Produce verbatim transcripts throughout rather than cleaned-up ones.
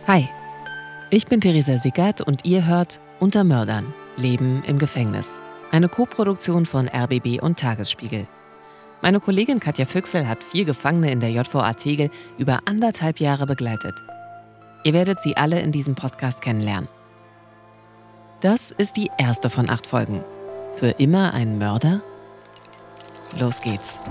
Hi, ich bin Theresa Sickert und ihr hört Unter Mördern – Leben im Gefängnis. Eine Koproduktion von R B B und Tagesspiegel. Meine Kollegin Katja Füchsel hat vier Gefangene in der J V A Tegel über anderthalb Jahre begleitet. Ihr werdet sie alle in diesem Podcast kennenlernen. Das ist die erste von acht Folgen. Für immer ein Mörder? Los geht's.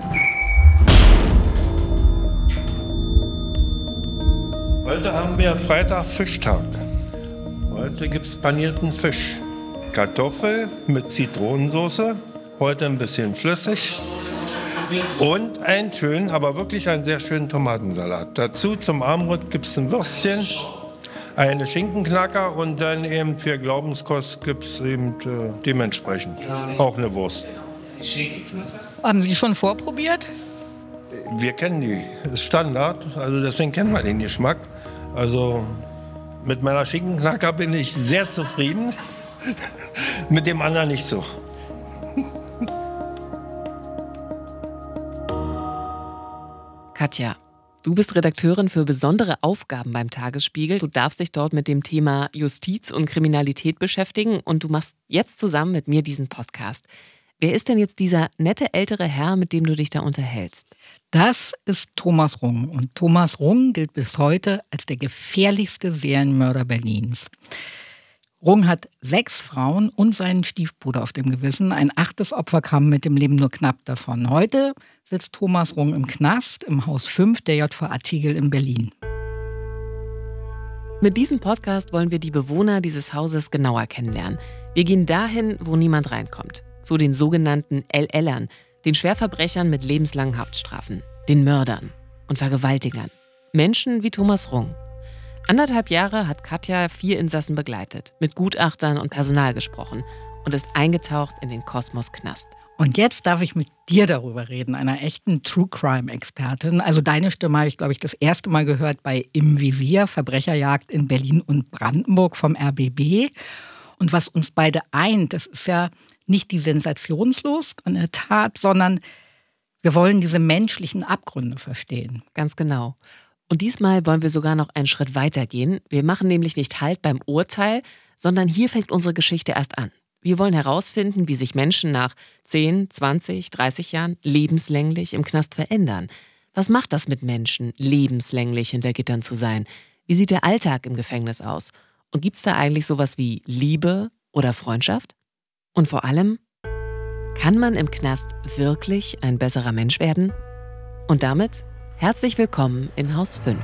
Heute haben wir Freitag Fischtag. Heute gibt es panierten Fisch. Kartoffel mit Zitronensauce, heute ein bisschen flüssig. Und einen schönen, aber wirklich einen sehr schönen Tomatensalat. Dazu zum Abendbrot gibt es ein Würstchen, eine Schinkenknacker und dann eben für Glaubenskost gibt es eben äh, dementsprechend auch eine Wurst. Haben Sie schon vorprobiert? Wir kennen die, das ist Standard, also deswegen kennen wir den Geschmack. Also mit meiner Schinkenknacker bin ich sehr zufrieden, mit dem anderen nicht so. Katja, du bist Redakteurin für besondere Aufgaben beim Tagesspiegel. Du darfst dich dort mit dem Thema Justiz und Kriminalität beschäftigen und du machst jetzt zusammen mit mir diesen Podcast. Wer ist denn jetzt dieser nette ältere Herr, mit dem du dich da unterhältst? Das ist Thomas Rung. Und Thomas Rung gilt bis heute als der gefährlichste Serienmörder Berlins. Rung hat sechs Frauen und seinen Stiefbruder auf dem Gewissen. Ein achtes Opfer kam mit dem Leben nur knapp davon. Heute sitzt Thomas Rung im Knast im Haus fünf der J V A Tegel in Berlin. Mit diesem Podcast wollen wir die Bewohner dieses Hauses genauer kennenlernen. Wir gehen dahin, wo niemand reinkommt. Zu den sogenannten L Lern, den Schwerverbrechern mit lebenslangen Haftstrafen, den Mördern und Vergewaltigern. Menschen wie Thomas Rung. Anderthalb Jahre hat Katja vier Insassen begleitet, mit Gutachtern und Personal gesprochen und ist eingetaucht in den Kosmos Knast. Und jetzt darf ich mit dir darüber reden, einer echten True-Crime-Expertin. Also deine Stimme habe ich, glaube ich, das erste Mal gehört bei Im Visier, Verbrecherjagd in Berlin und Brandenburg vom R B B. Und was uns beide eint, das ist ja nicht die Sensationslust an der Tat, sondern wir wollen diese menschlichen Abgründe verstehen. Ganz genau. Und diesmal wollen wir sogar noch einen Schritt weiter gehen. Wir machen nämlich nicht Halt beim Urteil, sondern hier fängt unsere Geschichte erst an. Wir wollen herausfinden, wie sich Menschen nach zehn, zwanzig, dreißig Jahren lebenslänglich im Knast verändern. Was macht das mit Menschen, lebenslänglich hinter Gittern zu sein? Wie sieht der Alltag im Gefängnis aus? Und gibt es da eigentlich sowas wie Liebe oder Freundschaft? Und vor allem, kann man im Knast wirklich ein besserer Mensch werden? Und damit herzlich willkommen in Haus fünf.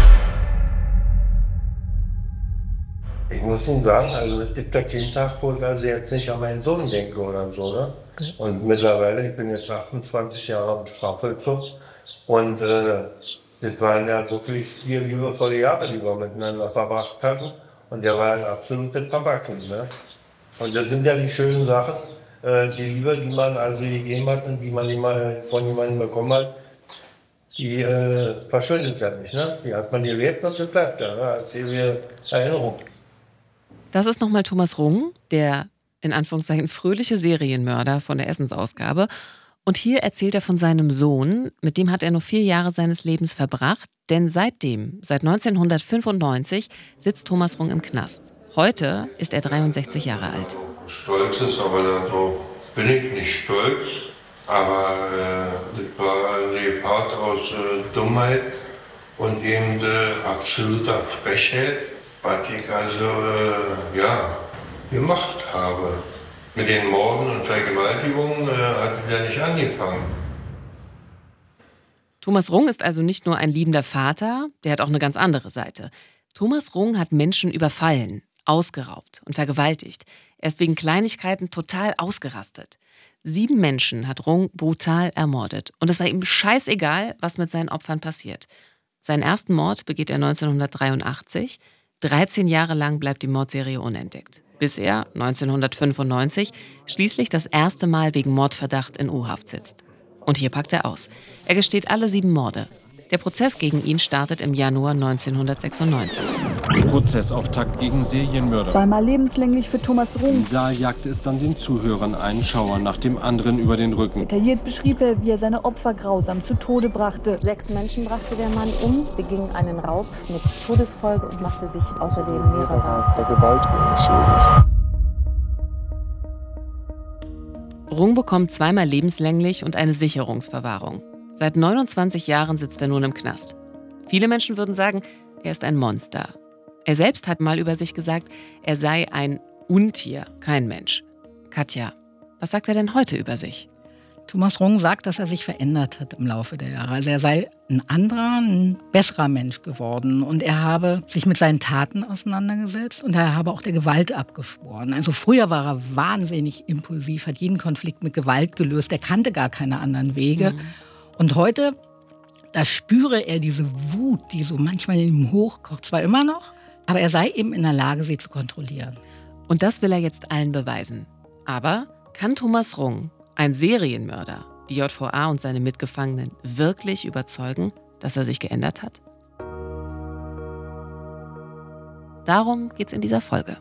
Ich muss Ihnen sagen, also es gibt ja keinen Tag, wo ich also jetzt nicht an meinen Sohn denke oder so. Ne? Und mittlerweile, ich bin jetzt achtundzwanzig Jahre im Strafvollzug und äh, das waren ja wirklich vier liebevolle Jahre, die wir miteinander verbracht hatten. Und der war ein absoluter Tabakkind. Ne? Und das sind ja die schönen Sachen, äh, die Liebe, die man also gegeben hat und die man immer von jemandem bekommen hat, die äh, verschwindet ja nicht. Ne? Die hat man gelebt und das bleibt ja, ne? Als ewige Erinnerung. Das ist nochmal Thomas Rung, der in Anführungszeichen fröhliche Serienmörder von der Essensausgabe. Und hier erzählt er von seinem Sohn, mit dem hat er nur vier Jahre seines Lebens verbracht. Denn seitdem, seit neunzehnhundertfünfundneunzig, sitzt Thomas Rung im Knast. Heute ist er dreiundsechzig Jahre alt. Stolz ist, aber dann so bin ich nicht stolz. Aber äh, das war ein Repart aus äh, Dummheit und eben äh, absoluter Frechheit, was ich also äh, ja, gemacht habe. Mit den Morden und Vergewaltigungen äh, hat es ja nicht angefangen. Thomas Rung ist also nicht nur ein liebender Vater, der hat auch eine ganz andere Seite. Thomas Rung hat Menschen überfallen, ausgeraubt und vergewaltigt. Er ist wegen Kleinigkeiten total ausgerastet. Sieben Menschen hat Rung brutal ermordet. Und es war ihm scheißegal, was mit seinen Opfern passiert. Seinen ersten Mord begeht er neunzehnhundertdreiundachtzig. dreizehn Jahre lang bleibt die Mordserie unentdeckt. Bis er neunzehnhundertfünfundneunzig schließlich das erste Mal wegen Mordverdacht in U-Haft sitzt. Und hier packt er aus. Er gesteht alle sieben Morde. Der Prozess gegen ihn startet im Januar neunzehnhundertsechsundneunzig. Prozessauftakt gegen Serienmörder. Zweimal lebenslänglich für Thomas Rung. Im Saal jagte es dann den Zuhörern einen Schauer nach dem anderen über den Rücken. Detailliert beschrieb er, wie er seine Opfer grausam zu Tode brachte. Sechs Menschen brachte der Mann um, beging einen Raub mit Todesfolge und machte sich außerdem mehrere Vergewaltigung schuldig. Rung bekommt zweimal lebenslänglich und eine Sicherungsverwahrung. Seit neunundzwanzig Jahren sitzt er nun im Knast. Viele Menschen würden sagen, er ist ein Monster. Er selbst hat mal über sich gesagt, er sei ein Untier, kein Mensch. Katja, was sagt er denn heute über sich? Thomas Rung sagt, dass er sich verändert hat im Laufe der Jahre. Also er sei ein anderer, ein besserer Mensch geworden. Und er habe sich mit seinen Taten auseinandergesetzt und er habe auch der Gewalt abgeschworen. Also früher war er wahnsinnig impulsiv, hat jeden Konflikt mit Gewalt gelöst. Er kannte gar keine anderen Wege. Mhm. Und heute, da spüre er diese Wut, die so manchmal in ihm hochkocht, zwar immer noch, aber er sei eben in der Lage, sie zu kontrollieren. Und das will er jetzt allen beweisen. Aber kann Thomas Rung, ein Serienmörder, die J V A und seine Mitgefangenen wirklich überzeugen, dass er sich geändert hat? Darum geht's in dieser Folge.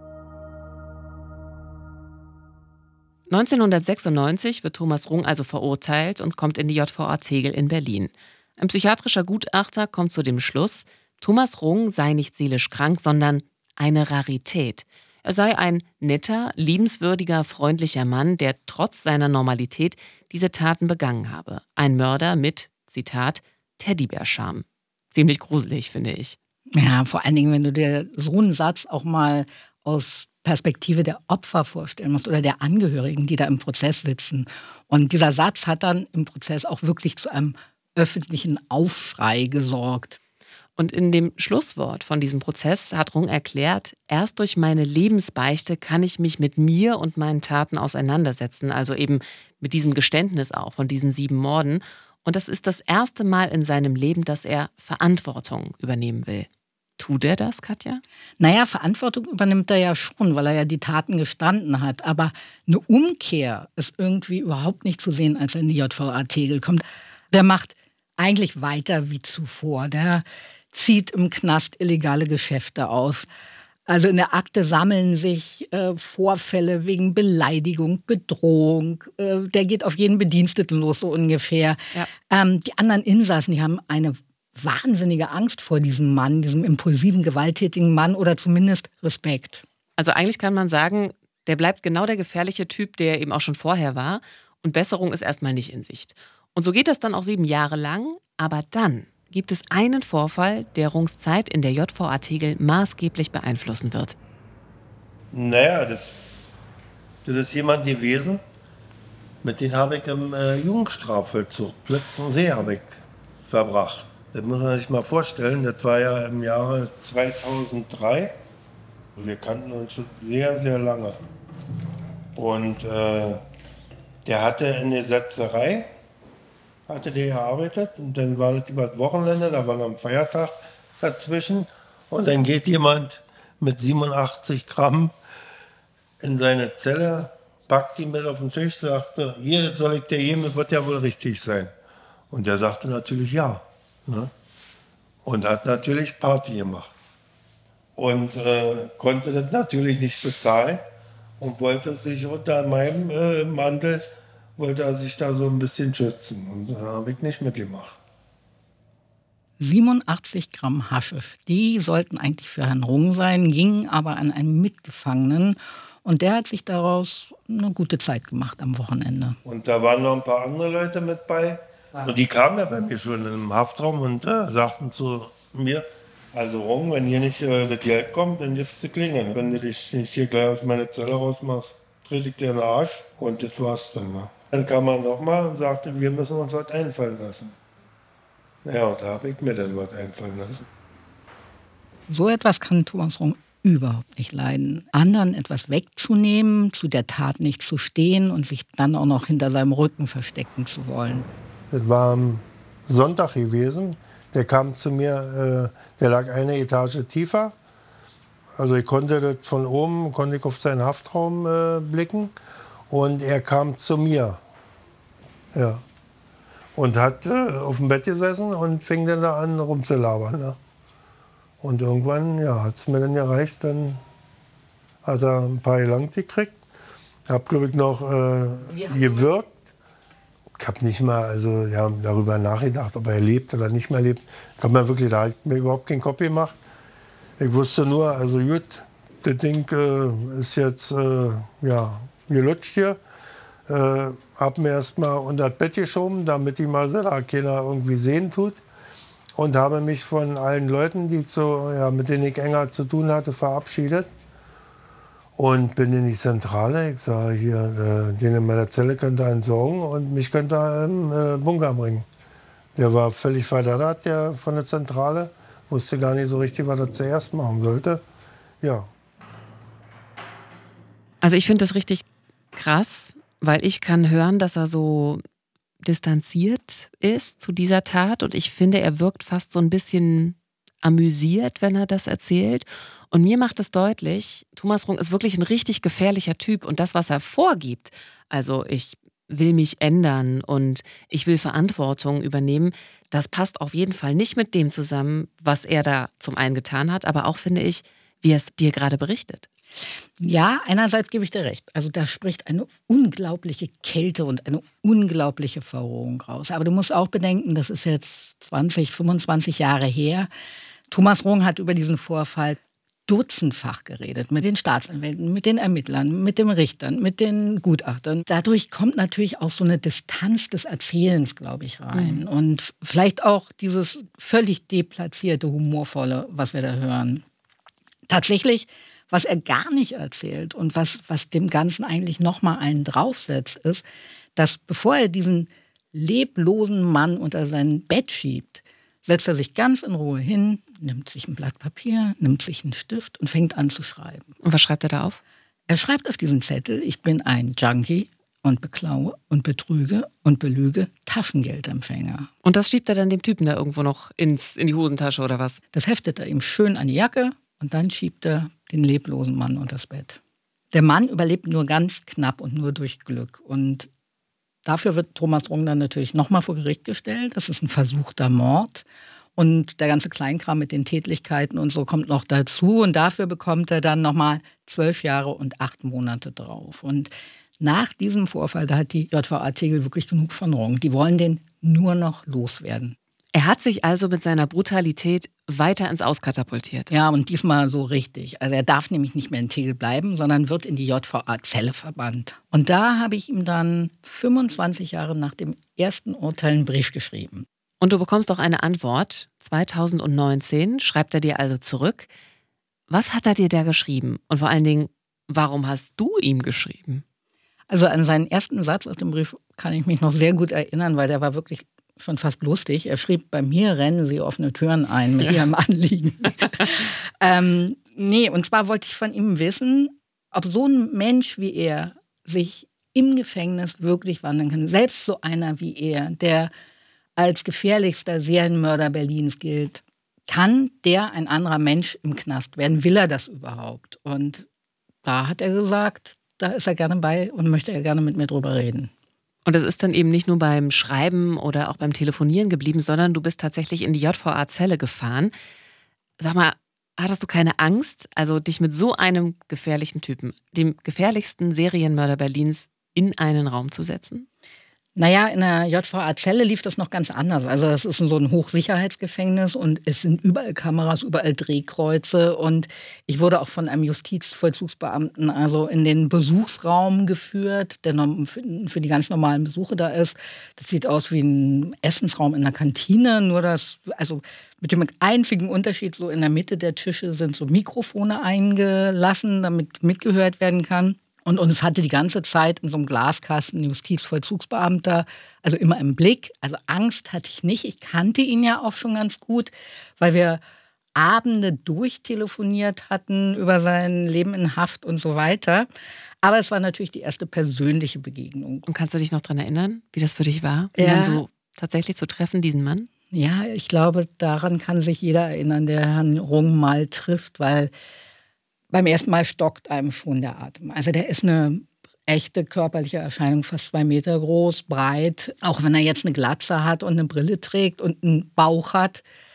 neunzehnhundertsechsundneunzig wird Thomas Rung also verurteilt und kommt in die J V A Tegel in Berlin. Ein psychiatrischer Gutachter kommt zu dem Schluss, Thomas Rung sei nicht seelisch krank, sondern eine Rarität. Er sei ein netter, liebenswürdiger, freundlicher Mann, der trotz seiner Normalität diese Taten begangen habe. Ein Mörder mit, Zitat, Teddybär-Charme. Ziemlich gruselig, finde ich. Ja, vor allen Dingen, wenn du dir so einen Satz auch mal aus Perspektive der Opfer vorstellen musst oder der Angehörigen, die da im Prozess sitzen. Und dieser Satz hat dann im Prozess auch wirklich zu einem öffentlichen Aufschrei gesorgt. Und in dem Schlusswort von diesem Prozess hat Rung erklärt, erst durch meine Lebensbeichte kann ich mich mit mir und meinen Taten auseinandersetzen, also eben mit diesem Geständnis auch von diesen sieben Morden. Und das ist das erste Mal in seinem Leben, dass er Verantwortung übernehmen will. Tut er das, Katja? Naja, Verantwortung übernimmt er ja schon, weil er ja die Taten gestanden hat. Aber eine Umkehr ist irgendwie überhaupt nicht zu sehen, als er in die J V A Tegel kommt. Der macht eigentlich weiter wie zuvor. Der zieht im Knast illegale Geschäfte auf. Also in der Akte sammeln sich äh, Vorfälle wegen Beleidigung, Bedrohung. Äh, der geht auf jeden Bediensteten los, so ungefähr. Ja. Ähm, die anderen Insassen, die haben eine wahnsinnige Angst vor diesem Mann, diesem impulsiven, gewalttätigen Mann oder zumindest Respekt. Also eigentlich kann man sagen, der bleibt genau der gefährliche Typ, der eben auch schon vorher war. Und Besserung ist erstmal nicht in Sicht. Und so geht das dann auch sieben Jahre lang. Aber dann gibt es einen Vorfall, der Rungs Zeit in der J V A Tegel maßgeblich beeinflussen wird. Naja, das, das ist jemand gewesen, mit dem habe ich im äh, Jugendstrafvollzug Plötzensee habe ich verbracht. Das muss man sich mal vorstellen, das war ja im Jahre zweitausenddrei. Wir kannten uns schon sehr, sehr lange. Und äh, der hatte in der Setzerei, hatte der gearbeitet und dann war das über das Wochenende, da war noch ein Feiertag dazwischen und dann geht jemand mit siebenundachtzig Gramm in seine Zelle, packt ihn mit auf den Tisch, sagte, hier, das soll ich dir geben, das wird ja wohl richtig sein. Und der sagte natürlich ja. Ne? Und hat natürlich Party gemacht. Und äh, konnte das natürlich nicht bezahlen und wollte sich unter meinem äh, Mantel, wollte er sich da so ein bisschen schützen. Und da habe ich nicht mitgemacht. siebenundachtzig Gramm Haschisch, die sollten eigentlich für Herrn Rung sein, gingen aber an einen Mitgefangenen. Und der hat sich daraus eine gute Zeit gemacht am Wochenende. Und da waren noch ein paar andere Leute mit bei. Und die kamen ja bei mir schon im Haftraum und äh, sagten zu mir, also Rung, wenn hier nicht äh, das Geld kommt, dann gibst du klingeln. Wenn du dich nicht hier gleich aus meiner Zelle rausmachst, trete ich dir in den Arsch. Und das war's dann mal. Dann kam er nochmal und sagte, wir müssen uns was einfallen lassen. Ja, und da habe ich mir dann was einfallen lassen. So etwas kann Thomas Rung überhaupt nicht leiden. Anderen etwas wegzunehmen, zu der Tat nicht zu stehen und sich dann auch noch hinter seinem Rücken verstecken zu wollen. Das war am Sonntag gewesen. Der kam zu mir, äh, der lag eine Etage tiefer. Also ich konnte das von oben, konnte ich auf seinen Haftraum äh, blicken. Und er kam zu mir. Ja. Und hat äh, auf dem Bett gesessen und fing dann da an rumzulabern. Ne? Und irgendwann ja, hat es mir dann gereicht, dann hat er ein paar gelangt gekriegt. Ich habe, glaube ich, noch äh, gewirkt. Ich habe nicht mal also, ja, darüber nachgedacht, ob er lebt oder nicht mehr lebt. Ich habe mir wirklich, da hab ich mir überhaupt keinen Kopf gemacht. Ich wusste nur, also gut, das Ding äh, ist jetzt äh, ja, gelutscht hier. Äh, hab mir erst mal unter das Bett geschoben, damit die mal da keiner irgendwie sehen tut. Und habe mich von allen Leuten, die so, ja, mit denen ich enger zu tun hatte, verabschiedet. Und bin in die Zentrale. Ich sage hier, äh, den in meiner Zelle könnt ihr entsorgen und mich könnt ihr im äh, Bunker bringen. Der war völlig verdattert, der von der Zentrale. Wusste gar nicht so richtig, was er zuerst machen sollte. Ja. Also ich finde das richtig krass, weil ich kann hören, dass er so distanziert ist zu dieser Tat. Und ich finde, er wirkt fast so ein bisschen amüsiert, wenn er das erzählt. Und mir macht es deutlich, Thomas Runge ist wirklich ein richtig gefährlicher Typ. Und das, was er vorgibt, also ich will mich ändern und ich will Verantwortung übernehmen, das passt auf jeden Fall nicht mit dem zusammen, was er da zum einen getan hat, aber auch, finde ich, wie er es dir gerade berichtet. Ja, einerseits gebe ich dir recht. Also da spricht eine unglaubliche Kälte und eine unglaubliche Verrohung raus. Aber du musst auch bedenken, das ist jetzt zwanzig, fünfundzwanzig Jahre her. Thomas Runge hat über diesen Vorfall dutzendfach geredet, mit den Staatsanwälten, mit den Ermittlern, mit den Richtern, mit den Gutachtern. Dadurch kommt natürlich auch so eine Distanz des Erzählens, glaube ich, rein. Mhm. Und vielleicht auch dieses völlig deplatzierte, humorvolle, was wir da hören. Tatsächlich, was er gar nicht erzählt und was, was dem Ganzen eigentlich nochmal einen draufsetzt, ist, dass bevor er diesen leblosen Mann unter sein Bett schiebt, setzt er sich ganz in Ruhe hin, nimmt sich ein Blatt Papier, nimmt sich einen Stift und fängt an zu schreiben. Und was schreibt er da auf? Er schreibt auf diesen Zettel, ich bin ein Junkie und beklaue und betrüge und belüge Taschengeldempfänger. Und das schiebt er dann dem Typen da irgendwo noch ins, in die Hosentasche oder was? Das heftet er ihm schön an die Jacke und dann schiebt er den leblosen Mann unter das Bett. Der Mann überlebt nur ganz knapp und nur durch Glück. Und dafür wird Thomas Runge dann natürlich nochmal vor Gericht gestellt. Das ist ein versuchter Mord. Und der ganze Kleinkram mit den Tätlichkeiten und so kommt noch dazu. Und dafür bekommt er dann nochmal zwölf Jahre und acht Monate drauf. Und nach diesem Vorfall, da hat die J V A Tegel wirklich genug von Runge. Die wollen den nur noch loswerden. Er hat sich also mit seiner Brutalität weiter ins Aus katapultiert. Ja, und diesmal so richtig. Also er darf nämlich nicht mehr in Tegel bleiben, sondern wird in die J V A-Zelle verbannt. Und da habe ich ihm dann fünfundzwanzig Jahre nach dem ersten Urteil einen Brief geschrieben. Und du bekommst auch eine Antwort. zweitausendneunzehn schreibt er dir also zurück. Was hat er dir da geschrieben? Und vor allen Dingen, warum hast du ihm geschrieben? Also an seinen ersten Satz aus dem Brief kann ich mich noch sehr gut erinnern, weil der war wirklich schon fast lustig. Er schrieb, bei mir rennen Sie offene Türen ein mit ja. Ihrem Anliegen. ähm, nee, und zwar wollte ich von ihm wissen, ob so ein Mensch wie er sich im Gefängnis wirklich wandeln kann. Selbst so einer wie er, der als gefährlichster Serienmörder Berlins gilt, kann der ein anderer Mensch im Knast werden? Will er das überhaupt? Und da hat er gesagt, da ist er gerne bei und möchte er gerne mit mir drüber reden. Und das ist dann eben nicht nur beim Schreiben oder auch beim Telefonieren geblieben, sondern du bist tatsächlich in die J V A-Zelle gefahren. Sag mal, hattest du keine Angst, also dich mit so einem gefährlichen Typen, dem gefährlichsten Serienmörder Berlins, in einen Raum zu setzen? Naja, in der J V A-Zelle lief das noch ganz anders. Also es ist so ein Hochsicherheitsgefängnis und es sind überall Kameras, überall Drehkreuze. Und ich wurde auch von einem Justizvollzugsbeamten also in den Besuchsraum geführt, der für die ganz normalen Besuche da ist. Das sieht aus wie ein Essensraum in einer Kantine, nur dass, also mit dem einzigen Unterschied, so in der Mitte der Tische sind so Mikrofone eingelassen, damit mitgehört werden kann. Und, und es hatte die ganze Zeit in so einem Glaskasten ein Justizvollzugsbeamter, also immer im Blick. Also Angst hatte ich nicht. Ich kannte ihn ja auch schon ganz gut, weil wir Abende durchtelefoniert hatten über sein Leben in Haft und so weiter. Aber es war natürlich die erste persönliche Begegnung. Und kannst du dich noch daran erinnern, wie das für dich war, ihn ja. dann so tatsächlich zu treffen, diesen Mann? Ja, ich glaube, daran kann sich jeder erinnern, der Herrn Runge mal trifft, weil beim ersten Mal stockt einem schon der Atem. Also der ist eine echte körperliche Erscheinung, fast zwei Meter groß, breit. Auch wenn er jetzt eine Glatze hat und eine Brille trägt und einen Bauch hat,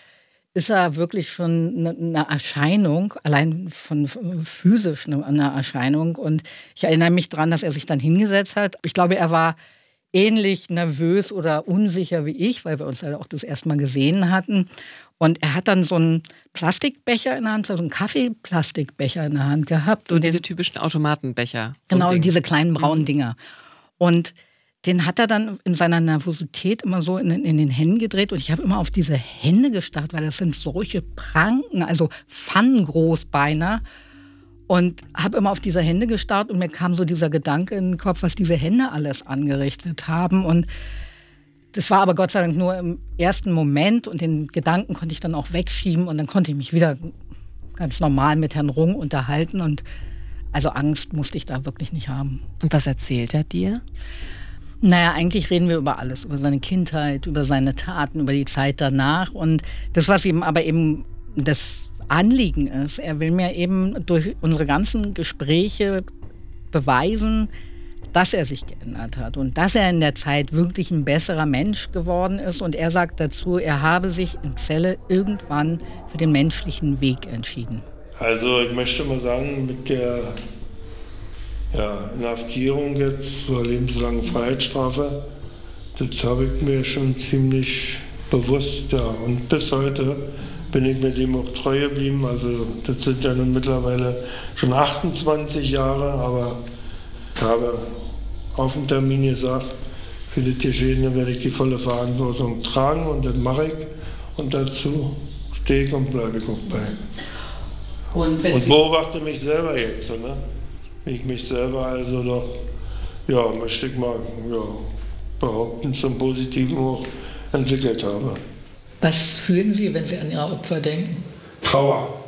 ist er wirklich schon eine Erscheinung, allein von physisch eine Erscheinung. Und ich erinnere mich daran, dass er sich dann hingesetzt hat. Ich glaube, er war ähnlich nervös oder unsicher wie ich, weil wir uns ja auch das erste Mal gesehen hatten. Und er hat dann so einen Plastikbecher in der Hand, so einen Kaffeeplastikbecher in der Hand gehabt. So und diese den, typischen Automatenbecher. So genau, diese kleinen braunen Dinger. Und den hat er dann in seiner Nervosität immer so in, in den Händen gedreht. Und ich habe immer auf diese Hände gestarrt, weil das sind solche Pranken, also pfannengroß beinahe. Und habe immer auf diese Hände gestarrt und mir kam so dieser Gedanke in den Kopf, was diese Hände alles angerichtet haben. Und das war aber Gott sei Dank nur im ersten Moment. Und den Gedanken konnte ich dann auch wegschieben. Und dann konnte ich mich wieder ganz normal mit Herrn Rung unterhalten. Und also Angst musste ich da wirklich nicht haben. Und was erzählt er dir? Naja, eigentlich reden wir über alles, über seine Kindheit, über seine Taten, über die Zeit danach. Und das, was ihm aber eben das Anliegen ist, er will mir eben durch unsere ganzen Gespräche beweisen, dass er sich geändert hat und dass er in der Zeit wirklich ein besserer Mensch geworden ist. Und er sagt dazu, er habe sich in Celle irgendwann für den menschlichen Weg entschieden. Also ich möchte mal sagen, mit der Ja, Inhaftierung jetzt zur lebenslangen Freiheitsstrafe, das habe ich mir schon ziemlich bewusst, ja. Und bis heute bin ich mit dem auch treu geblieben. Also das sind ja nun mittlerweile schon achtundzwanzig Jahre, aber ich habe auf dem Termin gesagt, für das Geschehene werde ich die volle Verantwortung tragen und das mache ich. Und dazu stehe ich und bleibe ich auch bei. Und, und beobachte mich selber jetzt, ne? Wie ich mich selber also doch, ja, möchte ich mal ja, behaupten, zum Positiven auch entwickelt habe. Was fühlen Sie, wenn Sie an Ihre Opfer denken? Trauer.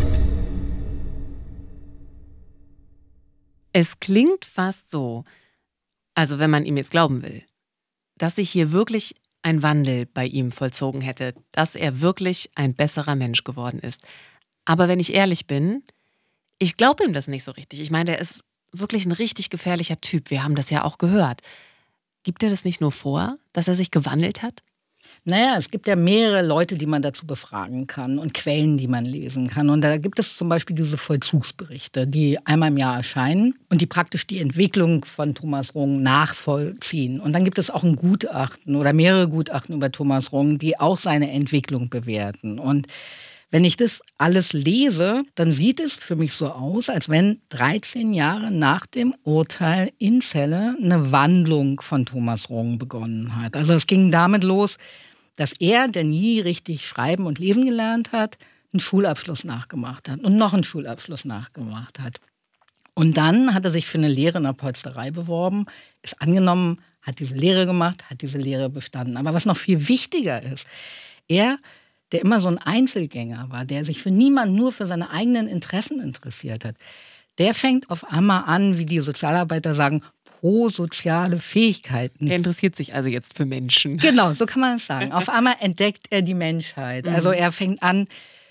Es klingt fast so, also wenn man ihm jetzt glauben will, dass sich hier wirklich ein Wandel bei ihm vollzogen hätte, dass er wirklich ein besserer Mensch geworden ist. Aber wenn ich ehrlich bin, ich glaube ihm das nicht so richtig. Ich meine, der ist wirklich ein richtig gefährlicher Typ. Wir haben das ja auch gehört. Gibt er das nicht nur vor, dass er sich gewandelt hat? Naja, es gibt ja mehrere Leute, die man dazu befragen kann und Quellen, die man lesen kann. Und da gibt es zum Beispiel diese Vollzugsberichte, die einmal im Jahr erscheinen und die praktisch die Entwicklung von Thomas Rung nachvollziehen. Und dann gibt es auch ein Gutachten oder mehrere Gutachten über Thomas Rung, die auch seine Entwicklung bewerten. Und wenn ich das alles lese, dann sieht es für mich so aus, als wenn dreizehn Jahre nach dem Urteil in Celle eine Wandlung von Thomas Rung begonnen hat. Also es ging damit los, dass er, der nie richtig schreiben und lesen gelernt hat, einen Schulabschluss nachgemacht hat und noch einen Schulabschluss nachgemacht hat. Und dann hat er sich für eine Lehre in der Polsterei beworben, ist angenommen, hat diese Lehre gemacht, hat diese Lehre bestanden. Aber was noch viel wichtiger ist, er, der immer so ein Einzelgänger war, der sich für niemanden, nur für seine eigenen Interessen interessiert hat, der fängt auf einmal an, wie die Sozialarbeiter sagen, prosoziale Fähigkeiten. Er interessiert sich also jetzt für Menschen. Genau, so kann man es sagen. Auf einmal entdeckt er die Menschheit. Also er fängt an,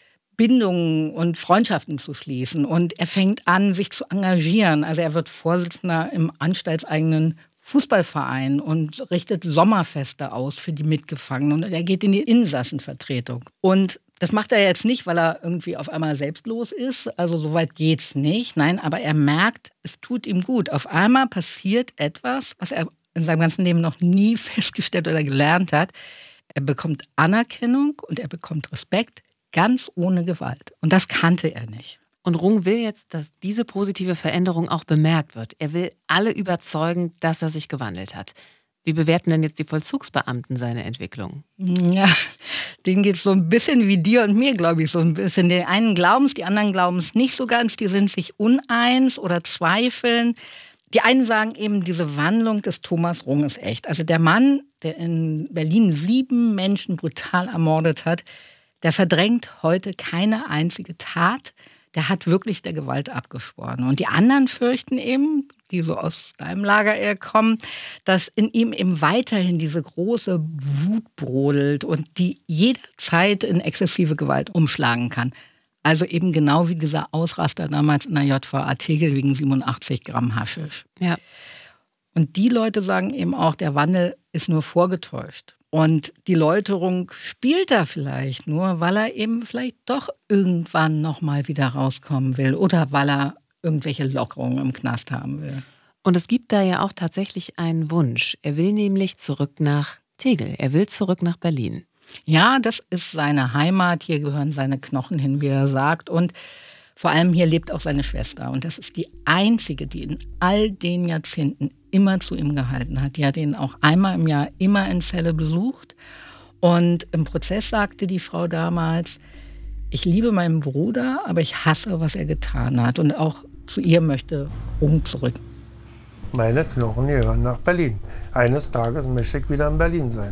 Bindungen und Freundschaften zu schließen und er fängt an, sich zu engagieren. Also er wird Vorsitzender im anstaltseigenen Fußballverein und richtet Sommerfeste aus für die Mitgefangenen und er geht in die Insassenvertretung. Und das macht er jetzt nicht, weil er irgendwie auf einmal selbstlos ist, also so weit geht's nicht. Nein, aber er merkt, es tut ihm gut. Auf einmal passiert etwas, was er in seinem ganzen Leben noch nie festgestellt oder gelernt hat. Er bekommt Anerkennung und er bekommt Respekt, ganz ohne Gewalt. Und das kannte er nicht. Und Rung will jetzt, dass diese positive Veränderung auch bemerkt wird. Er will alle überzeugen, dass er sich gewandelt hat. Wie bewerten denn jetzt die Vollzugsbeamten seine Entwicklung? Ja, denen geht es so ein bisschen wie dir und mir, glaube ich, so ein bisschen. Die einen glauben es, die anderen glauben es nicht so ganz. Die sind sich uneins oder zweifeln. Die einen sagen eben, diese Wandlung des Thomas Rung ist echt. Also der Mann, der in Berlin sieben Menschen brutal ermordet hat, der verdrängt heute keine einzige Tat. Der hat wirklich der Gewalt abgeschworen. Und die anderen fürchten eben, die so aus deinem Lager eher kommen, dass in ihm eben weiterhin diese große Wut brodelt und die jederzeit in exzessive Gewalt umschlagen kann. Also eben genau wie dieser Ausraster damals in der J V A Tegel wegen siebenundachtzig Gramm Haschisch. Ja. Und die Leute sagen eben auch, der Wandel ist nur vorgetäuscht. Und die Läuterung spielt er vielleicht nur, weil er eben vielleicht doch irgendwann nochmal wieder rauskommen will oder weil er irgendwelche Lockerungen im Knast haben will. Und es gibt da ja auch tatsächlich einen Wunsch. Er will nämlich zurück nach Tegel. Er will zurück nach Berlin. Ja, das ist seine Heimat. Hier gehören seine Knochen hin, wie er sagt. Und vor allem hier lebt auch seine Schwester. Und das ist die einzige, die in all den Jahrzehnten immer zu ihm gehalten hat. Die hat ihn auch einmal im Jahr immer in Celle besucht. Und im Prozess sagte die Frau damals, ich liebe meinen Bruder, aber ich hasse, was er getan hat. Und auch zu ihr möchte Rung zurück. Meine Knochen gehören nach Berlin. Eines Tages möchte ich wieder in Berlin sein.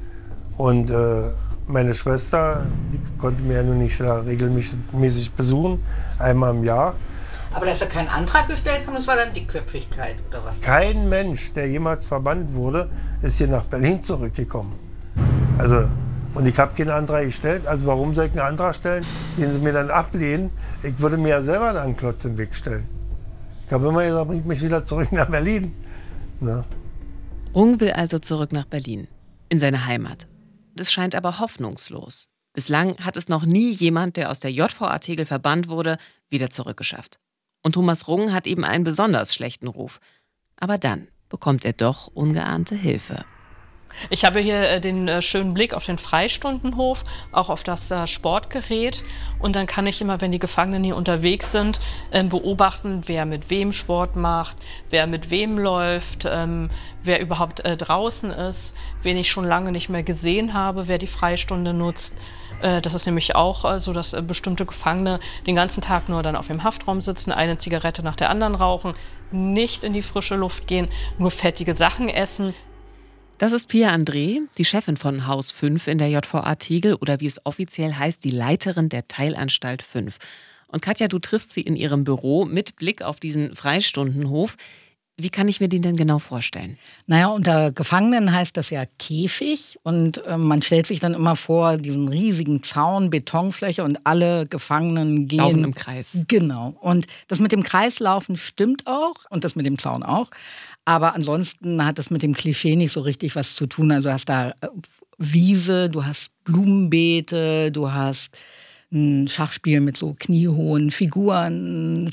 Und äh, meine Schwester, die konnte mir ja nun nicht regelmäßig besuchen, einmal im Jahr. Aber dass Sie keinen Antrag gestellt haben, das war dann Dickköpfigkeit oder was? Kein Mensch, der jemals verbannt wurde, ist hier nach Berlin zurückgekommen. Also, und ich habe keinen Antrag gestellt. Also warum soll ich einen Antrag stellen, den Sie mir dann ablehnen? Ich würde mir ja selber einen Klotz im Weg stellen. Ich habe immer gesagt, bringt mich wieder zurück nach Berlin. Na? Rung will also zurück nach Berlin, in seine Heimat. Das scheint aber hoffnungslos. Bislang hat es noch nie jemand, der aus der J V A Tegel verbannt wurde, wieder zurückgeschafft. Und Thomas Rung hat eben einen besonders schlechten Ruf. Aber dann bekommt er doch ungeahnte Hilfe. Ich habe hier äh, den äh, schönen Blick auf den Freistundenhof, auch auf das äh, Sportgerät. Und dann kann ich immer, wenn die Gefangenen hier unterwegs sind, äh, beobachten, wer mit wem Sport macht, wer mit wem läuft, ähm, wer überhaupt äh, draußen ist, wen ich schon lange nicht mehr gesehen habe, wer die Freistunde nutzt. Äh, das ist nämlich auch äh, so, dass äh, bestimmte Gefangene den ganzen Tag nur dann auf dem Haftraum sitzen, eine Zigarette nach der anderen rauchen, nicht in die frische Luft gehen, nur fettige Sachen essen. Das ist Pia André, die Chefin von Haus fünf in der J V A Tegel oder wie es offiziell heißt, die Leiterin der Teilanstalt fünf. Und Katja, du triffst sie in ihrem Büro mit Blick auf diesen Freistundenhof. Wie kann ich mir den denn genau vorstellen? Naja, unter Gefangenen heißt das ja Käfig und äh, man stellt sich dann immer vor, diesen riesigen Zaun, Betonfläche und alle Gefangenen gehen... Laufen im Kreis. Genau. Und das mit dem Kreislaufen stimmt auch und das mit dem Zaun auch. Aber ansonsten hat das mit dem Klischee nicht so richtig was zu tun. Also du hast da Wiese, du hast Blumenbeete, du hast ein Schachspiel mit so kniehohen Figuren,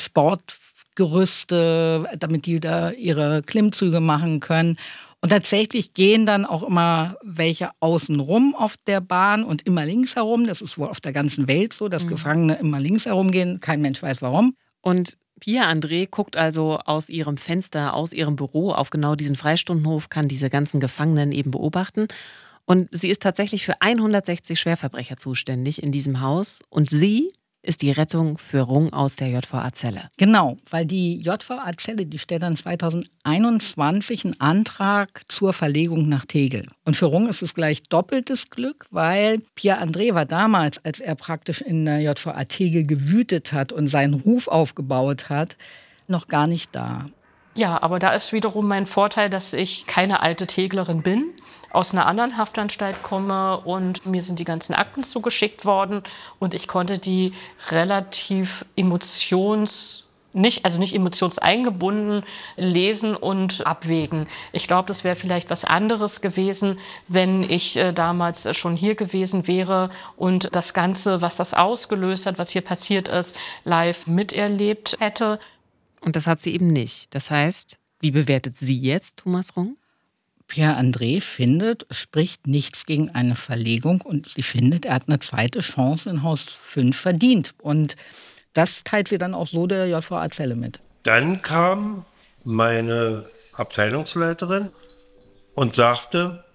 Sportgerüste, damit die da ihre Klimmzüge machen können. Und tatsächlich gehen dann auch immer welche außen rum auf der Bahn und immer links herum. Das ist wohl auf der ganzen Welt so, dass mhm. Gefangene immer links herumgehen. Kein Mensch weiß warum. Und Pia André guckt also aus ihrem Fenster, aus ihrem Büro auf genau diesen Freistundenhof, kann diese ganzen Gefangenen eben beobachten. Und sie ist tatsächlich für hundertsechzig Schwerverbrecher zuständig in diesem Haus. Und sie ist die Rettung für Rung aus der J V A-Zelle. Genau, weil die J V A-Zelle, die stellt dann zweitausendeinundzwanzig einen Antrag zur Verlegung nach Tegel. Und für Rung ist es gleich doppeltes Glück, weil Pia André war damals, als er praktisch in der J V A Tegel gewütet hat und seinen Ruf aufgebaut hat, noch gar nicht da. Ja, aber da ist wiederum mein Vorteil, dass ich keine alte Teglerin bin, aus einer anderen Haftanstalt komme und mir sind die ganzen Akten zugeschickt worden und ich konnte die relativ emotions nicht, also nicht emotionseingebunden lesen und abwägen. Ich glaube, das wäre vielleicht was anderes gewesen, wenn ich äh, damals schon hier gewesen wäre und das Ganze, was das ausgelöst hat, was hier passiert ist, live miterlebt hätte. Und das hat sie eben nicht. Das heißt, wie bewertet sie jetzt Thomas Rung? Pia André findet, es spricht nichts gegen eine Verlegung und sie findet, er hat eine zweite Chance in Haus fünf verdient. Und das teilt sie dann auch so der J V A-Zelle mit. Dann kam meine Abteilungsleiterin und sagte,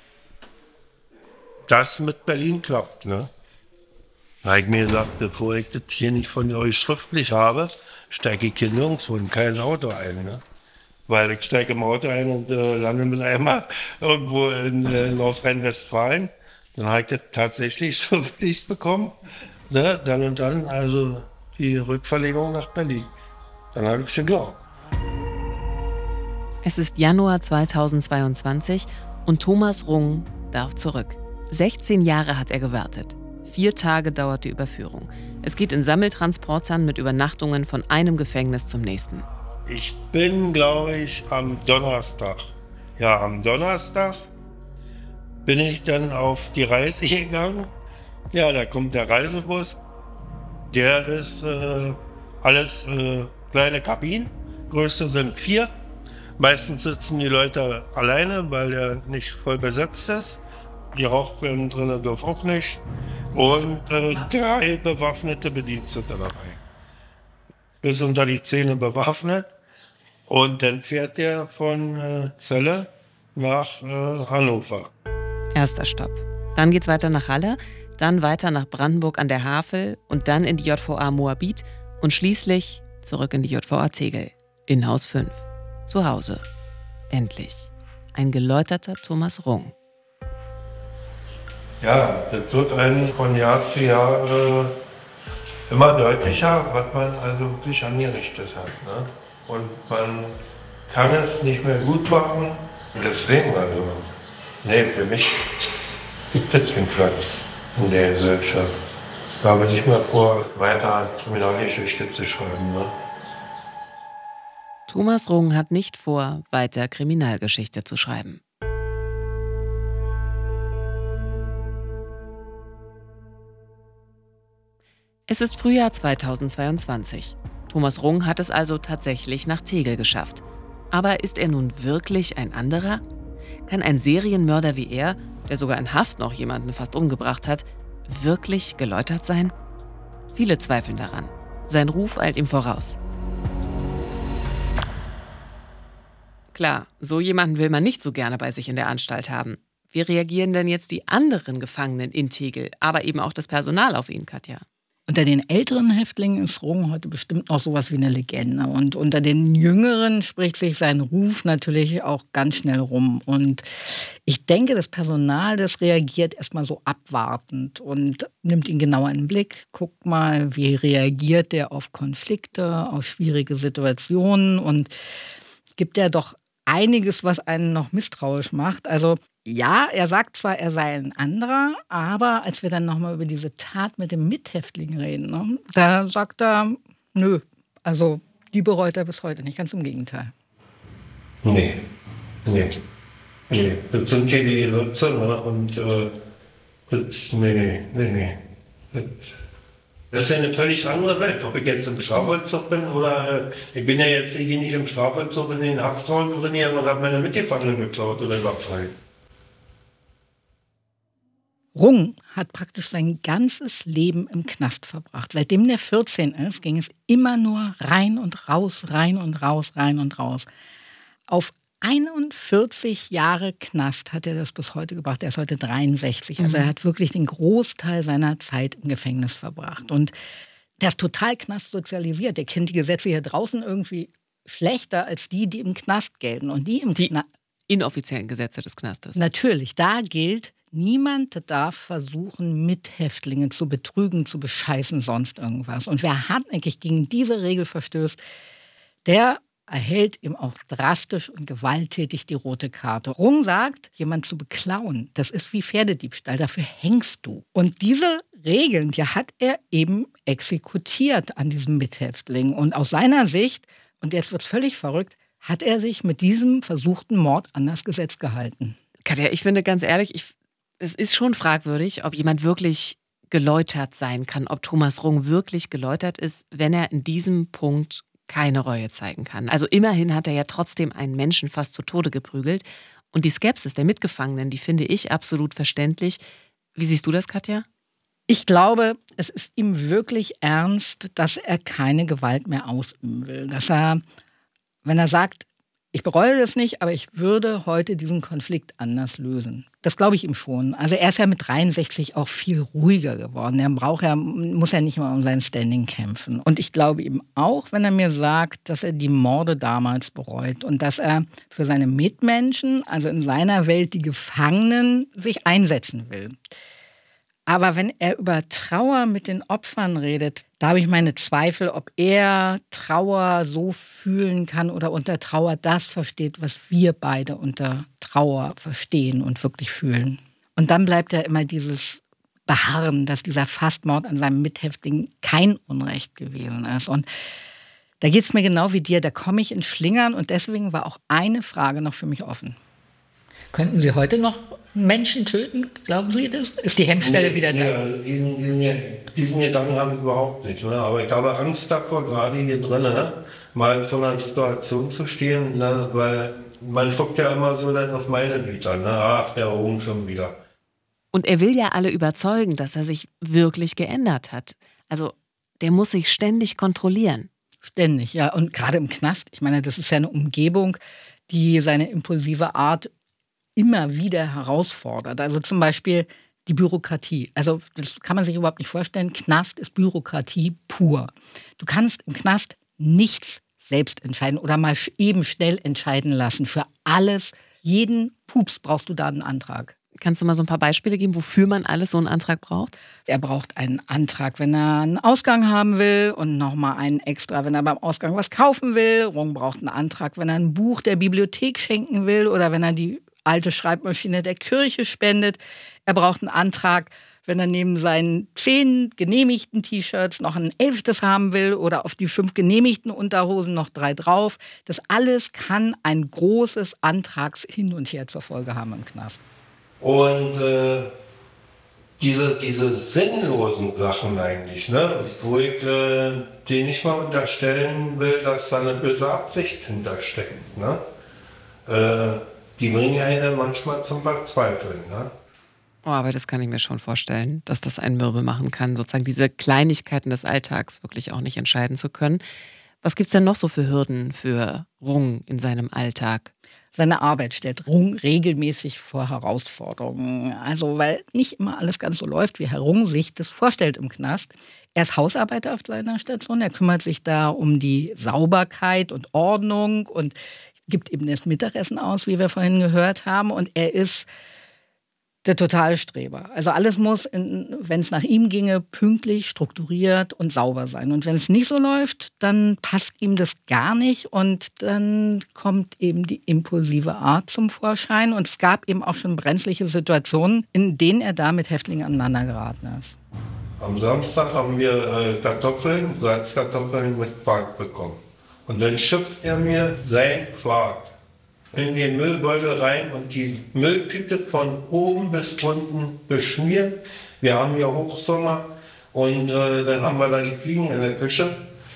das mit Berlin klappt. Ne? Da habe ich mir gesagt, bevor ich das hier nicht von euch schriftlich habe, steige ich hier nirgendwo in kein Auto ein. Ne? Weil ich steige im Auto ein und äh, lande mit einmal irgendwo in äh, Nordrhein-Westfalen. Dann habe ich das tatsächlich schriftlich bekommen. Ne? Dann und dann also die Rückverlegung nach Berlin. Dann habe ich es geglaubt. Es ist Januar zweitausendzweiundzwanzig und Thomas Rung darf zurück. sechzehn Jahre hat er gewartet. Vier Tage dauert die Überführung. Es geht in Sammeltransportern mit Übernachtungen von einem Gefängnis zum nächsten. Ich bin, glaube ich, am Donnerstag. Ja, am Donnerstag bin ich dann auf die Reise gegangen. Ja, da kommt der Reisebus. Der ist äh, alles äh, kleine Kabinen. Größte sind vier. Meistens sitzen die Leute alleine, weil der nicht voll besetzt ist. Die Rauchbirnen drinnen dürfen auch nicht. Und äh, drei bewaffnete Bedienstete dabei. Bis unter die Zähne bewaffnet. Und dann fährt der von äh, Celle nach äh, Hannover. Erster Stopp. Dann geht's weiter nach Halle, dann weiter nach Brandenburg an der Havel und dann in die J V A Moabit und schließlich zurück in die J V A Tegel. In Haus fünf. Zu Hause. Endlich. Ein geläuterter Thomas Rung. Ja, das wird einem von Jahr zu Jahr äh, immer deutlicher, was man also wirklich angerichtet hat. Ne? Und man kann es nicht mehr gut machen. Und deswegen, also, nee, für mich gibt es keinen Platz in der Gesellschaft. Ich habe nicht mehr vor, weiter Kriminalgeschichte zu schreiben. Ne? Thomas Rung hat nicht vor, weiter Kriminalgeschichte zu schreiben. Es ist Frühjahr zweitausendzweiundzwanzig. Thomas Rung hat es also tatsächlich nach Tegel geschafft. Aber ist er nun wirklich ein anderer? Kann ein Serienmörder wie er, der sogar in Haft noch jemanden fast umgebracht hat, wirklich geläutert sein? Viele zweifeln daran. Sein Ruf eilt ihm voraus. Klar, so jemanden will man nicht so gerne bei sich in der Anstalt haben. Wie reagieren denn jetzt die anderen Gefangenen in Tegel, aber eben auch das Personal auf ihn, Katja? Unter den älteren Häftlingen ist Rung heute bestimmt noch sowas wie eine Legende. Und unter den Jüngeren spricht sich sein Ruf natürlich auch ganz schnell rum. Und ich denke, das Personal, das reagiert erstmal so abwartend und nimmt ihn genauer in den Blick. Guckt mal, wie reagiert der auf Konflikte, auf schwierige Situationen und gibt er doch einiges, was einen noch misstrauisch macht. Also ja, er sagt zwar, er sei ein anderer, aber als wir dann nochmal über diese Tat mit dem Mithäftling reden, ne, da sagt er, nö, also die bereut er bis heute nicht, ganz im Gegenteil. Nee, nee, nee. Das sind hier die Sitze, ne? Und äh, das, nee, nee, nee. Das, das ist ja eine völlig andere Welt, ob ich jetzt im Strafvollzug bin oder äh, ich bin ja jetzt hier nicht im Strafvollzug in den Hafträumen drin hier und habe meine Mitgefangenen geklaut oder überfallen. Rung hat praktisch sein ganzes Leben im Knast verbracht. Seitdem der vierzehn ist, ging es immer nur rein und raus, rein und raus, rein und raus. Auf einundvierzig Jahre Knast hat er das bis heute gebracht. Er ist heute dreiundsechzig. Also er hat wirklich den Großteil seiner Zeit im Gefängnis verbracht. Und der ist total knastsozialisiert. Der kennt die Gesetze hier draußen irgendwie schlechter als die, die im Knast gelten. Und die im Die Knast. inoffiziellen Gesetze des Knastes. Natürlich, da gilt, niemand darf versuchen, Mithäftlinge zu betrügen, zu bescheißen, sonst irgendwas. Und wer hartnäckig gegen diese Regel verstößt, der erhält ihm auch drastisch und gewalttätig die rote Karte. Rung sagt, jemand zu beklauen, das ist wie Pferdediebstahl, dafür hängst du. Und diese Regeln, die hat er eben exekutiert an diesem Mithäftling. Und aus seiner Sicht, und jetzt wird's völlig verrückt, hat er sich mit diesem versuchten Mord an das Gesetz gehalten. Katja, ich finde ganz ehrlich, ich, es ist schon fragwürdig, ob jemand wirklich geläutert sein kann, ob Thomas Rung wirklich geläutert ist, wenn er in diesem Punkt keine Reue zeigen kann. Also immerhin hat er ja trotzdem einen Menschen fast zu Tode geprügelt. Und die Skepsis der Mitgefangenen, die finde ich absolut verständlich. Wie siehst du das, Katja? Ich glaube, es ist ihm wirklich ernst, dass er keine Gewalt mehr ausüben will. Dass er, wenn er sagt, ich bereue das nicht, aber ich würde heute diesen Konflikt anders lösen. Das glaube ich ihm schon. Also er ist ja mit dreiundsechzig auch viel ruhiger geworden. Er braucht ja, muss ja nicht mehr um sein Standing kämpfen. Und ich glaube ihm auch, wenn er mir sagt, dass er die Morde damals bereut und dass er für seine Mitmenschen, also in seiner Welt die Gefangenen, sich einsetzen will. Aber wenn er über Trauer mit den Opfern redet, da habe ich meine Zweifel, ob er Trauer so fühlen kann oder unter Trauer das versteht, was wir beide unter Trauer verstehen und wirklich fühlen. Und dann bleibt ja immer dieses Beharren, dass dieser Fastmord an seinem Mithäftling kein Unrecht gewesen ist. Und da geht es mir genau wie dir, da komme ich ins Schlingern und deswegen war auch eine Frage noch für mich offen. Könnten Sie heute noch Menschen töten? Glauben Sie das? Ist die Hemmschwelle Nee, wieder da? Ja, diesen, diesen, diesen Gedanken habe ich überhaupt nicht. Ne? Aber ich habe Angst davor, gerade hier drin, ne? mal vor einer Situation zu stehen, ne? Weil man guckt ja immer so dann auf meine Güter. Ne? Ach, der Ruhm schon wieder. Und er will ja alle überzeugen, dass er sich wirklich geändert hat. Also der muss sich ständig kontrollieren. Ständig, ja. Und gerade im Knast, ich meine, das ist ja eine Umgebung, die seine impulsive Art immer wieder herausfordert. Also zum Beispiel die Bürokratie. Also das kann man sich überhaupt nicht vorstellen. Knast ist Bürokratie pur. Du kannst im Knast nichts selbst entscheiden oder mal eben schnell entscheiden lassen. Für alles, jeden Pups brauchst du da einen Antrag. Kannst du mal so ein paar Beispiele geben, wofür man alles so einen Antrag braucht? Er braucht einen Antrag, wenn er einen Ausgang haben will und nochmal einen extra, wenn er beim Ausgang was kaufen will. Rung braucht einen Antrag, wenn er ein Buch der Bibliothek schenken will oder wenn er die alte Schreibmaschine der Kirche spendet. Er braucht einen Antrag, wenn er neben seinen zehn genehmigten T-Shirts noch ein elftes haben will oder auf die fünf genehmigten Unterhosen noch drei drauf. Das alles kann ein großes Antrags-Hin und Her zur Folge haben im Knast. Und äh, diese, diese sinnlosen Sachen eigentlich, ne? wo ich äh, denen nicht mal unterstellen will, dass da eine böse Absicht hintersteckt. Ne? Äh, die bringen einen manchmal zum Verzweifeln. Ne? Oh, aber das kann ich mir schon vorstellen, dass das einen mürbe machen kann, sozusagen diese Kleinigkeiten des Alltags wirklich auch nicht entscheiden zu können. Was gibt es denn noch so für Hürden für Rung in seinem Alltag? Seine Arbeit stellt Rung regelmäßig vor Herausforderungen. Also, weil nicht immer alles ganz so läuft, wie Herr Rung sich das vorstellt im Knast. Er ist Hausarbeiter auf seiner Station. Er kümmert sich da um die Sauberkeit und Ordnung und gibt eben das Mittagessen aus, wie wir vorhin gehört haben. Und er ist der Totalstreber. Also alles muss, wenn es nach ihm ginge, pünktlich, strukturiert und sauber sein. Und wenn es nicht so läuft, dann passt ihm das gar nicht und dann kommt eben die impulsive Art zum Vorschein. Und es gab eben auch schon brenzliche Situationen, in denen er da mit Häftlingen aneinander geraten ist. Am Samstag haben wir äh, Kartoffeln, Salzkartoffeln mit Quark bekommen. Und dann schöpft er mir sein Quark in den Müllbeutel rein und die Mülltüte von oben bis unten beschmiert. Wir haben hier Hochsommer und äh, dann haben wir da die Fliegen in der Küche.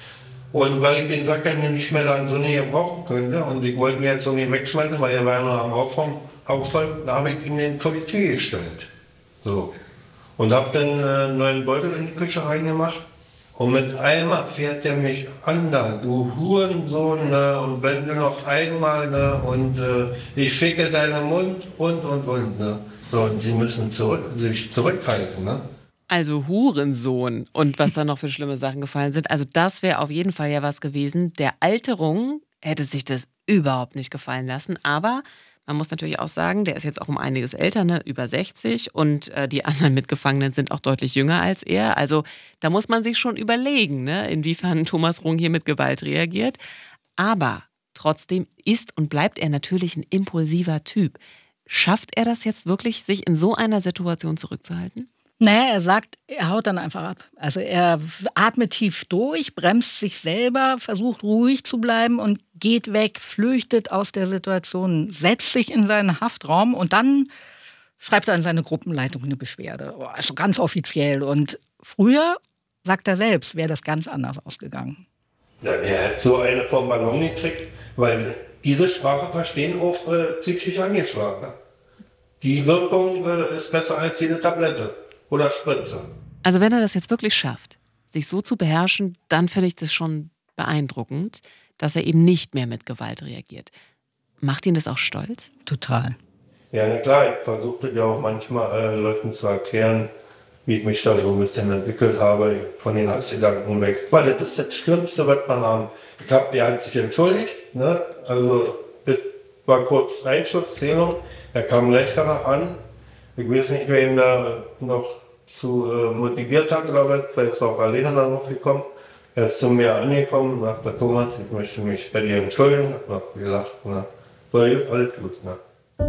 Und weil ich den Sack dann nicht mehr da in so Nähe brauchen könnte und ich wollte mir jetzt so nicht wegschmeißen, weil er war nur am Aufräumen, aufräumen, da habe ich ihm den vor die Tür gestellt. So. Und habe dann äh, einen neuen Beutel in die Küche reingemacht. Und mit einmal fährt er mich an, da, du Hurensohn, ne, und wenn du noch einmal, ne, und äh, ich ficke deinen Mund und, und, und. Ne. So, und sie müssen zurück, sich zurückhalten. Ne. Also Hurensohn und was da noch für schlimme Sachen gefallen sind. Also das wäre auf jeden Fall ja was gewesen. Der alte Rung hätte sich das überhaupt nicht gefallen lassen, aber man muss natürlich auch sagen, der ist jetzt auch um einiges älter, ne, über sechzig und äh, die anderen Mitgefangenen sind auch deutlich jünger als er. Also da muss man sich schon überlegen, ne, inwiefern Thomas Rung hier mit Gewalt reagiert. Aber trotzdem ist und bleibt er natürlich ein impulsiver Typ. Schafft er das jetzt wirklich, sich in so einer Situation zurückzuhalten? Naja, er sagt, er haut dann einfach ab. Also er atmet tief durch, bremst sich selber, versucht ruhig zu bleiben und geht weg, flüchtet aus der Situation, setzt sich in seinen Haftraum und dann schreibt er an seine Gruppenleitung eine Beschwerde. Also ganz offiziell. Und früher, sagt er selbst, wäre das ganz anders ausgegangen. Ja, der hat so eine vom Ballon gekriegt, weil diese Sprache verstehen auch äh, psychisch Angeschlagene. Die Wirkung äh, ist besser als jede Tablette. Oder Spritze. Also wenn er das jetzt wirklich schafft, sich so zu beherrschen, dann finde ich das schon beeindruckend, dass er eben nicht mehr mit Gewalt reagiert. Macht ihn das auch stolz? Total. Ja, na klar, ich versuchte ja auch manchmal äh, Leuten zu erklären, wie ich mich da so ein bisschen entwickelt habe, von den Hassgedanken weg. Weil das ist das Schlimmste, was man haben. Ich habe, der hat sich entschuldigt, ne? Also das war kurz Einschussszählung, er kam gleich danach an. Ich weiß nicht, wer ihn da noch zu äh, motiviert hat oder was, vielleicht ist auch alleine da noch gekommen. Er ist zu mir angekommen und sagte, Thomas, ich möchte mich bei dir entschuldigen. Ich habe gelacht, na, war alles gut. Na.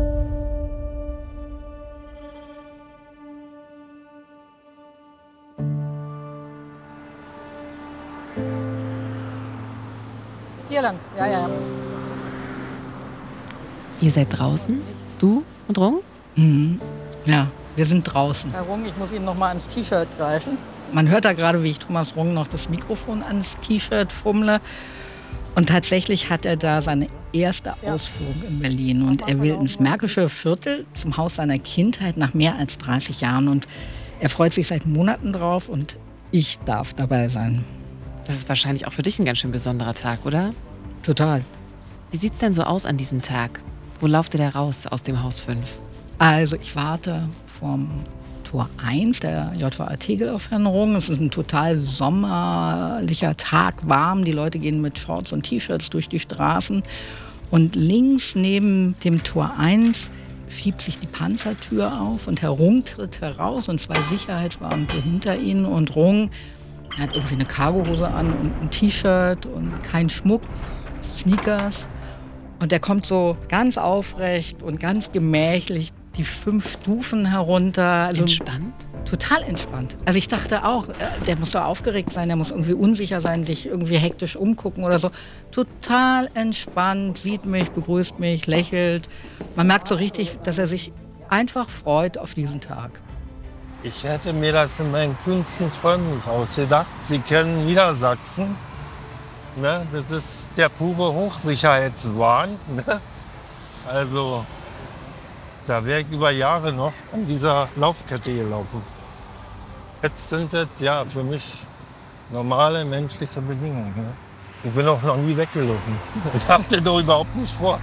Hier lang, ja, ja. Ihr seid draußen, du und Rung? Mhm. Ja, wir sind draußen. Herr Rung, ich muss Ihnen noch mal ans T-Shirt greifen. Man hört da gerade, wie ich Thomas Rung noch das Mikrofon ans T-Shirt fummle. Und tatsächlich hat er da seine erste Ausführung in Berlin. Und er will ins Märkische Viertel, zum Haus seiner Kindheit, nach mehr als dreißig Jahren. Und er freut sich seit Monaten drauf und ich darf dabei sein. Das ist wahrscheinlich auch für dich ein ganz schön besonderer Tag, oder? Total. Wie sieht's denn so aus an diesem Tag? Wo lauft ihr da raus aus dem Haus fünf? Also ich warte vorm Tor eins der J V A Tegel auf Herrn Rung. Es ist ein total sommerlicher Tag, warm. Die Leute gehen mit Shorts und T-Shirts durch die Straßen. Und links neben dem Tor eins schiebt sich die Panzertür auf und Herr Rung tritt heraus und zwei Sicherheitsbeamte hinter ihnen. Und Rung hat irgendwie eine Cargohose an und ein T-Shirt und kein Schmuck, Sneakers. Und er kommt so ganz aufrecht und ganz gemächlich die fünf Stufen herunter. Also entspannt? Total entspannt. Also ich dachte auch, der muss doch aufgeregt sein, der muss irgendwie unsicher sein, sich irgendwie hektisch umgucken oder so. Total entspannt, sieht mich, begrüßt mich, lächelt. Man merkt so richtig, dass er sich einfach freut auf diesen Tag. Ich hätte mir das in meinen kühnsten Träumen nicht ausgedacht. Sie kennen Niedersachsen. Ne? Das ist der pure Hochsicherheitswahn. Ne? Also, da wäre ich über Jahre noch an dieser Laufkette gelaufen. Jetzt sind das ja für mich normale menschliche Bedingungen. Ne? Ich bin auch noch nie weggelaufen. Ich hab das doch überhaupt nicht vor.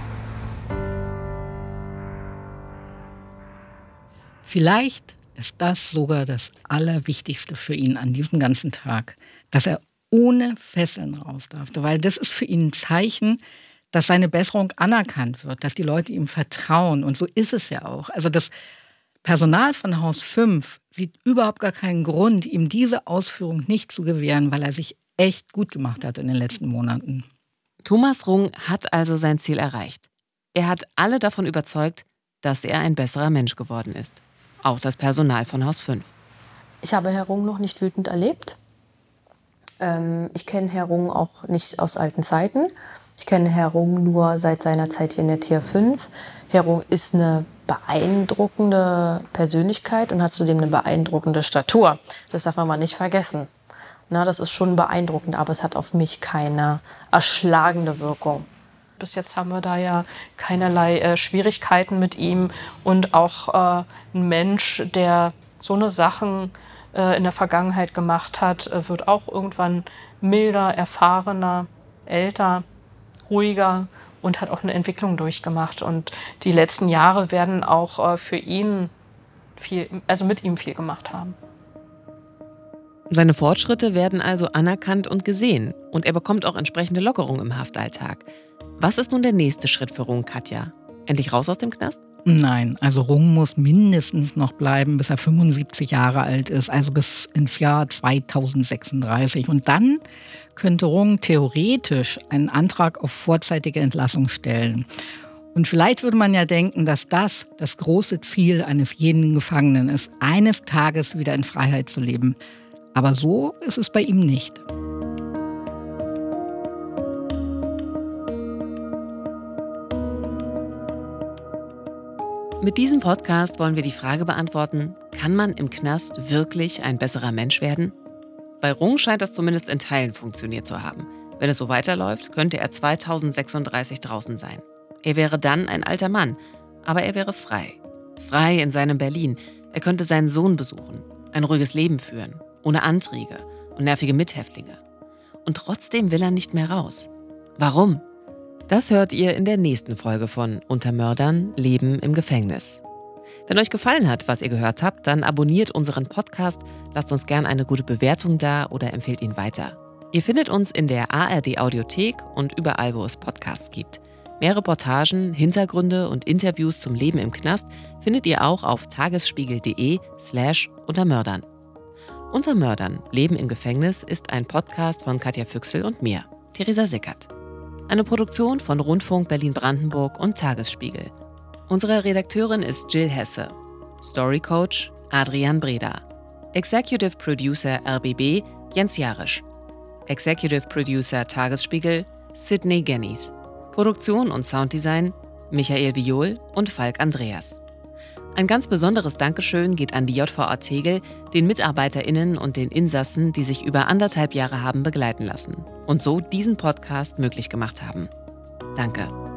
Vielleicht ist das sogar das Allerwichtigste für ihn an diesem ganzen Tag, dass er ohne Fesseln raus darf. Weil das ist für ihn ein Zeichen, dass seine Besserung anerkannt wird, dass die Leute ihm vertrauen. Und so ist es ja auch. Also das Personal von Haus fünf sieht überhaupt gar keinen Grund, ihm diese Ausführung nicht zu gewähren, weil er sich echt gut gemacht hat in den letzten Monaten. Thomas Rung hat also sein Ziel erreicht. Er hat alle davon überzeugt, dass er ein besserer Mensch geworden ist. Auch das Personal von Haus fünf. Ich habe Herr Rung noch nicht wütend erlebt. Ähm, ich kenne Herr Rung auch nicht aus alten Zeiten. Ich kenne Herr Rung nur seit seiner Zeit hier in der Tier fünf. Herr Rung ist eine beeindruckende Persönlichkeit und hat zudem eine beeindruckende Statur. Das darf man mal nicht vergessen. Na, das ist schon beeindruckend, aber es hat auf mich keine erschlagende Wirkung. Bis jetzt haben wir da ja keinerlei äh, Schwierigkeiten mit ihm. Und auch äh, ein Mensch, der so eine Sachen äh, in der Vergangenheit gemacht hat, äh, wird auch irgendwann milder, erfahrener, älter, ruhiger und hat auch eine Entwicklung durchgemacht. Und die letzten Jahre werden auch äh, für ihn viel, also mit ihm viel gemacht haben. Seine Fortschritte werden also anerkannt und gesehen. Und er bekommt auch entsprechende Lockerung im Haftalltag. Was ist nun der nächste Schritt für Rung, Katja? Endlich raus aus dem Knast? Nein, also Rung muss mindestens noch bleiben, bis er fünfundsiebzig Jahre alt ist, also bis ins Jahr zweitausendsechsunddreißig. Und dann könnte Rung theoretisch einen Antrag auf vorzeitige Entlassung stellen. Und vielleicht würde man ja denken, dass das das große Ziel eines jeden Gefangenen ist, eines Tages wieder in Freiheit zu leben. Aber so ist es bei ihm nicht. Mit diesem Podcast wollen wir die Frage beantworten, kann man im Knast wirklich ein besserer Mensch werden? Bei Rung scheint das zumindest in Teilen funktioniert zu haben. Wenn es so weiterläuft, könnte er zweitausendsechsunddreißig draußen sein. Er wäre dann ein alter Mann, aber er wäre frei. Frei in seinem Berlin. Er könnte seinen Sohn besuchen, ein ruhiges Leben führen, ohne Anträge und nervige Mithäftlinge. Und trotzdem will er nicht mehr raus. Warum? Das hört ihr in der nächsten Folge von Unter Mördern Leben im Gefängnis. Wenn euch gefallen hat, was ihr gehört habt, dann abonniert unseren Podcast, lasst uns gern eine gute Bewertung da oder empfehlt ihn weiter. Ihr findet uns in der A R D-Audiothek und überall, wo es Podcasts gibt. Mehr Reportagen, Hintergründe und Interviews zum Leben im Knast findet ihr auch auf tagesspiegel.de slash untermördern. Unter Mördern Leben im Gefängnis ist ein Podcast von Katja Füchsel und mir, Theresa Sickert. Eine Produktion von Rundfunk Berlin-Brandenburg und Tagesspiegel. Unsere Redakteurin ist Jill Hesse. Story Coach Adrian Breda. Executive Producer R B B Jens Jarisch. Executive Producer Tagesspiegel Sydney Gennies. Produktion und Sounddesign Michael Viol und Falk Andreas. Ein ganz besonderes Dankeschön geht an die J V A Tegel, den MitarbeiterInnen und den Insassen, die sich über anderthalb Jahre haben begleiten lassen und so diesen Podcast möglich gemacht haben. Danke.